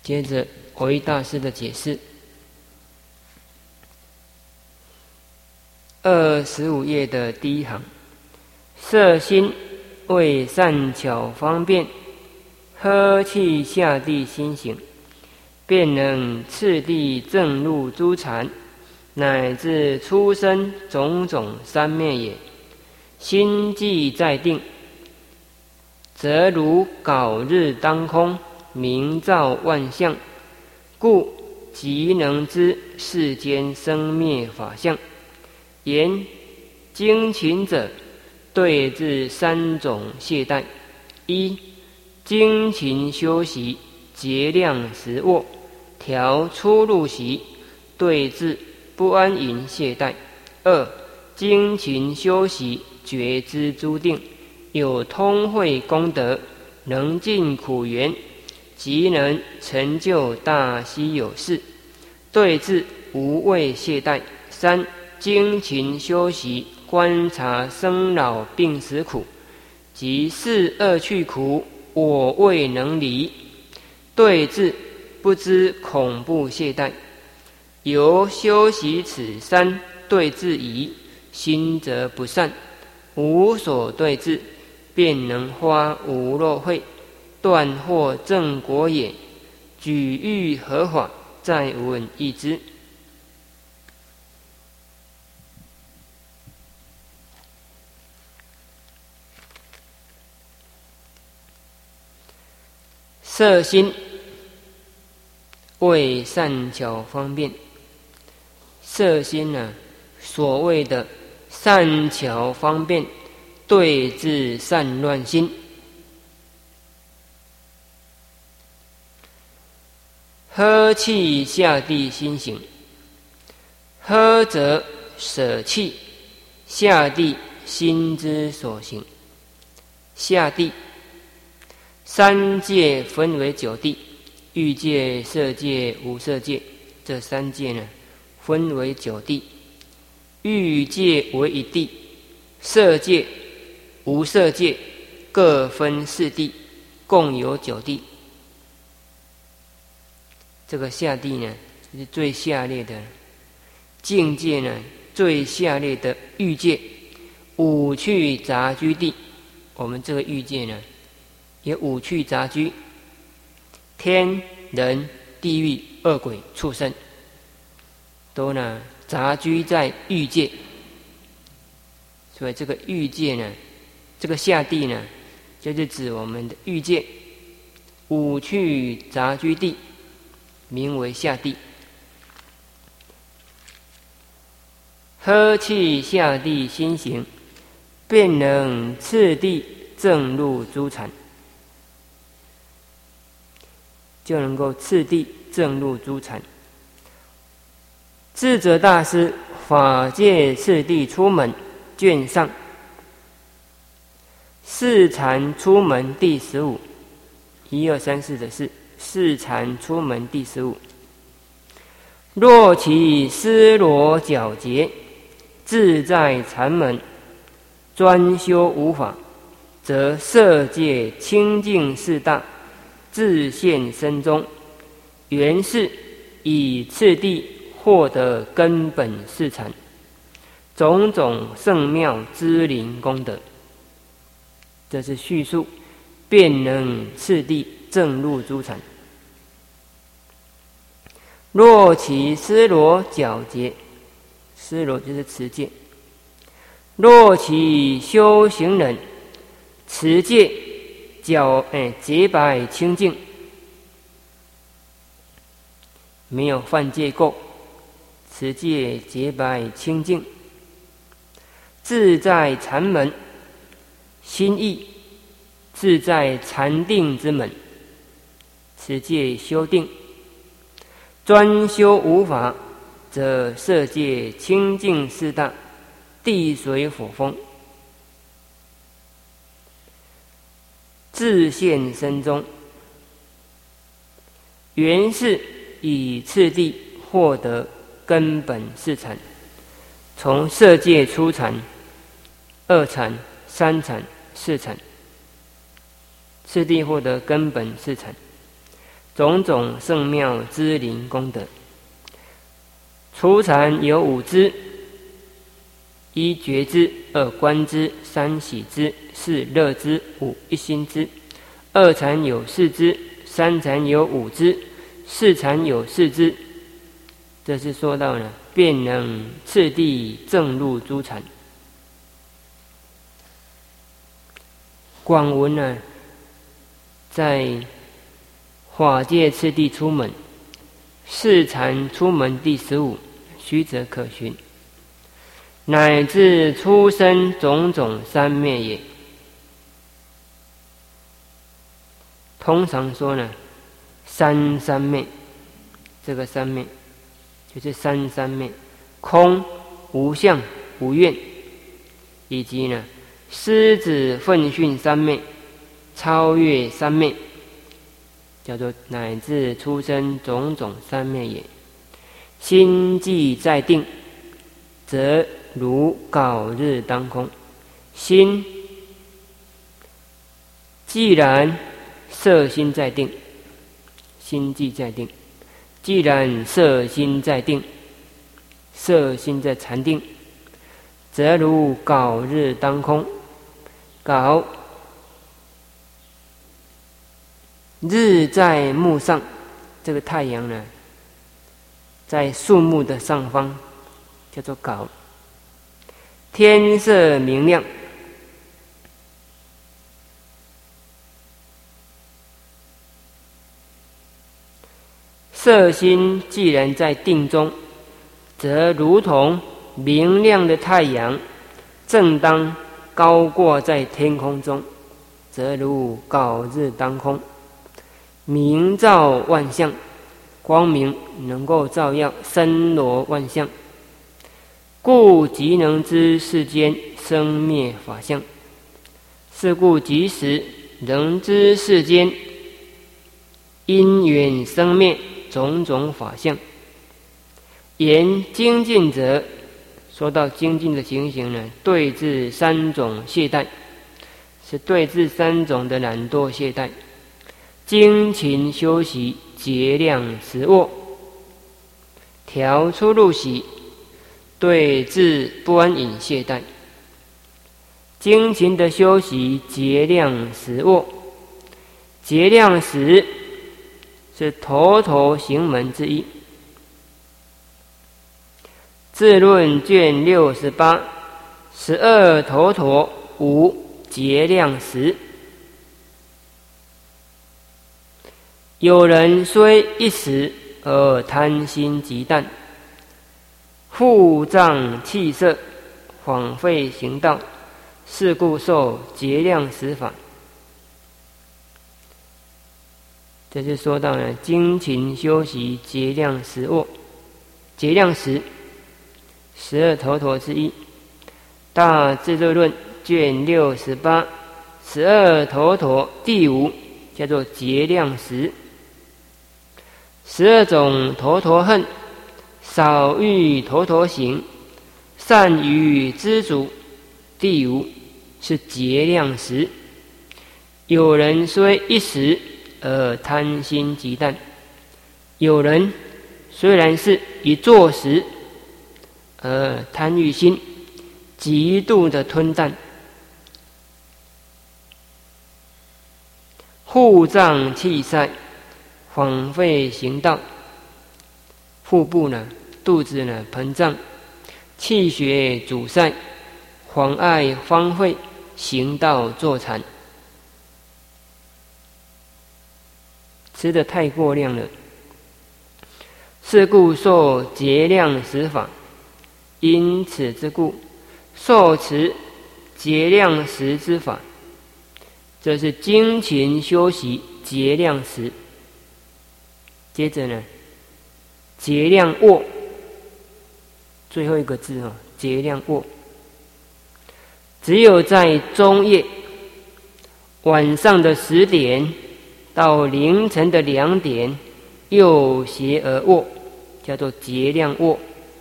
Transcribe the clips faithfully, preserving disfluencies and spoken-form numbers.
接着蕅益大师的解释，二十五页的第一行，色心为善巧方便，呵气下地心行，便能次第正入诸禅，乃至出生种种三昧也。心既在定，则如杲日当空，明照万象，故即能知世间生灭法相。言精勤者对治三种懈怠：一、精勤修习，节量实卧，调出入息，对治不安隐懈怠；二、精勤修习，觉知诸定，有通慧功德，能尽苦缘，即能成就大希有事，对治无畏懈怠；三、精勤修习，观察生老病死苦，即是恶趣苦，我未能离，对治不知恐怖懈怠。由修习此三对治仪，心则不善，无所对治，便能发无漏慧，断获正果也。举欲何法，再闻一之。色心为善巧方便，色心呢、啊，所谓的善巧方便，对治散乱心。呵气下地心行，呵则舍弃，下地心之所行。下地三界分为九地，欲界、色界、无色界，这三界呢分为九地。欲界为一地，色界、无色界各分四地，共有九地。这个下地呢，是最下列的境界呢，最下列的欲界，五趣杂居地。我们这个欲界呢，有五趣杂居，天、人、地狱、恶鬼、畜生，都呢杂居在欲界。所以这个欲界呢，这个下地呢，就是指我们的欲界，五趣杂居地，名为下地。呵气下地心行，便能次第正入诸禅，就能够次第正入诸禅。智者大师《法界次第出门》卷上，四禅出门第十五，一二三四的是四禅出门第十五。若其思罗皎洁，自在禅门，专修无法，则色界清净四大，自现身中，原是以次第获得根本四禅，种种圣妙之灵功德。这是叙述，便能次第正入诸禅。若其思罗皎洁，思罗就是持戒。若其修行人，持戒皎哎洁白清净，没有犯戒垢，持戒洁白清净，自在禅门，心意自在禅定之门，持戒修定，专修无法，则色界清净四大，地水火风，自现身中，原是以次第获得根本四禅，从色界出禅，二禅、三禅、四禅，次第获得根本四禅， 种种圣妙之灵功德。初禅有五支：一觉支，二观支，三喜支，四乐支，五一心支。二禅有四支，三禅有五支，四禅有四支。这是说到呢，便能次第正入诸禅。广文呢，在法界次第出门，四禅出门第十五，须则可寻，乃至出生种种三昧也。通常说呢，三三昧，这个三昧就是三三昧：空、无相、无愿，以及呢狮子奋训三昧，超越三昧，叫做乃至出生种种三昧也。心既在定，则如杲日当空。心既然摄心在定，心既在定，既然摄心在定，摄心在禅定，则如杲日当空。杲，日在木上，这个太阳呢，在树木的上方，叫做杲。天色明亮，摄心既然在定中，则如同明亮的太阳，正当高挂在天空中，则如杲日当空，明照万象，光明能够照耀森罗万象，故即能知世间生灭法相。是故即时能知世间因缘生灭种种法相。言精进者，说到精进的情形呢，对治三种懈怠，是对治三种的懒惰懈怠。精勤修习，节量实卧，调出入息，对治不安隐懈怠。精勤的修习，节量实卧，节量实是头头行门之一。智论卷六十八，十二头陀无节量实。有人虽一时而贪心极淡，腹胀气涩，枉费行道，是故受节量实法。这就说到了精勤修习，节量实卧。节量实，十二头陀之一。大智度论卷六十八，十二头陀第五叫做节量实。十二种头陀恨，少欲头陀行，善于知足，第五是节量实。有人虽一时而贪心极淡，有人虽然是一坐时而贪欲心极度的吞淡，腹胀气塞，枉费行道。腹部呢，肚子呢膨胀，气血阻塞，妨碍荒废行道坐禅，吃得太过量了。是故受节量实法。因此之故，受持节量实之法，这是精勤修习节量实。接着呢，节量卧，最后一个字哦，节量卧。只有在中夜，晚上的十点到凌晨的两点，右斜而卧，叫做节量卧。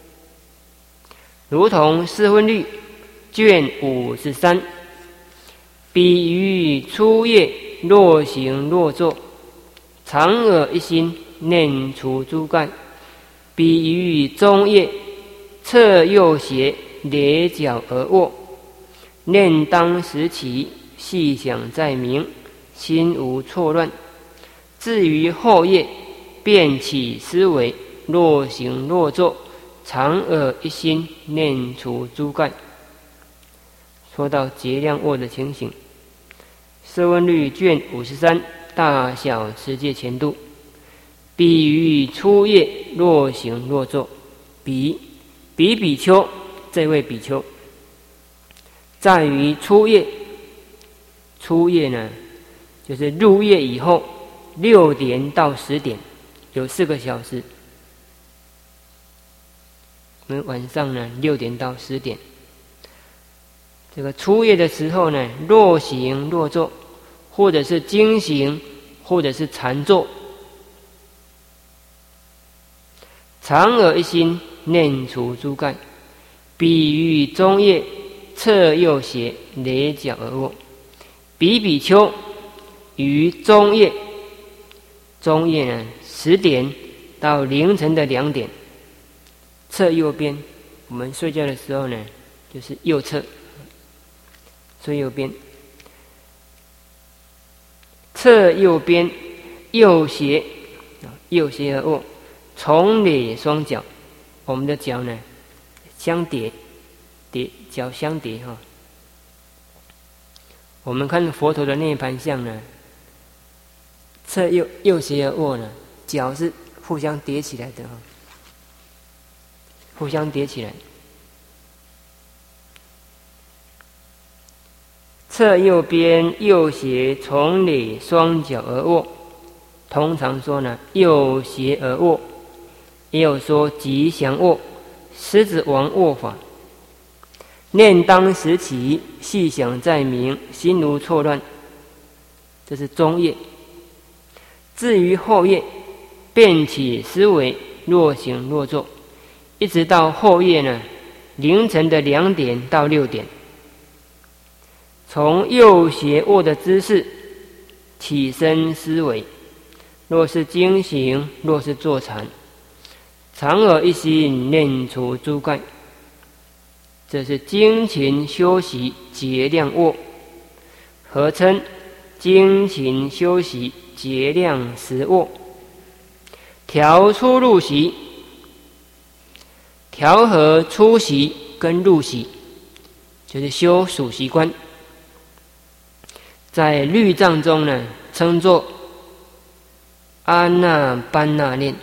如同四分律卷五十三，比喻初夜若行若坐， 常耳一心，念除诸盖。比于中叶，侧右斜，咧脚而卧。念当时起，细想在明，心无错乱。至于后叶，便起思维，若行若坐，常耳一心，念除诸盖。说到结量卧的情形，《色问律》卷五十三，大小持戒前度。比于初夜，若行若坐。比比比丘，这位比丘，在于初夜。初夜呢，就是入夜以后六点到十点，有四个小时。我们晚上呢，六点到十点。这个初夜的时候呢，若行若坐，或者是经行，或者是禅坐。常耳一心，念除诸盖。比于中夜，侧右斜，咧脚而卧。比比丘于中夜，中夜呢，十点到凌晨的两点，侧右边，我们睡觉的时候呢，就是右侧，最右边，侧右边，右斜，右斜而卧。重咧双脚，我们的脚呢相叠，叠脚相叠哈。我们看佛陀的涅盘相呢，侧右右斜而卧呢，脚是互相叠起来的哈，互相叠起来。侧右边右斜重咧双脚而卧，通常说呢右斜而卧。也有说吉祥卧、狮子王卧法。念当时起，细想在明，心无错乱。这是中夜。至于后夜，便起思维，若行若坐，一直到后夜呢，凌晨的两点到六点，从右斜卧的姿势起身思维，若是经行，若是坐禅。常耳一心，念除诸盖。这是精勤修习结量卧，合称精勤修习结量实卧。调出入息，调和出息跟入息，就是修属息观。在律藏中呢，称作阿那般那念。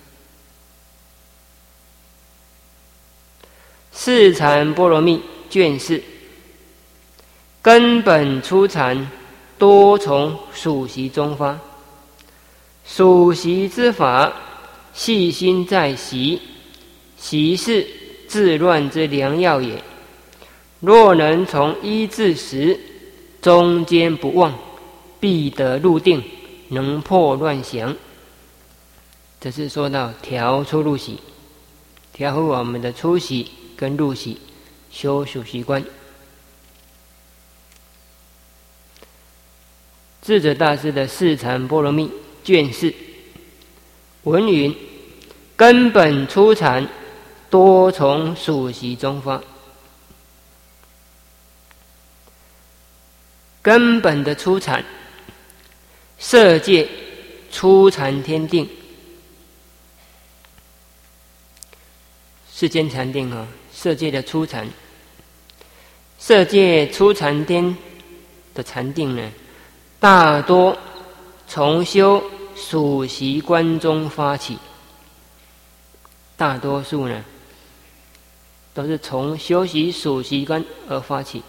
四禅波罗蜜卷四，根本初禅，多从属息中发。属息之法，细心在习，习是治乱之良药也。若能从一至十，中间不忘，必得入定，能破乱想。这是说到调出入息，调和我们的出息跟入息，修属息观。智者大师的四禅波罗蜜卷四文云：根本初禅，多从属息中发。根本的初禅，色界初禅天定，世间禅定啊，色界的初禅，色界初禅天的禅定呢，大多从修属息观中发起，大多数呢都是从修习属息观而发起。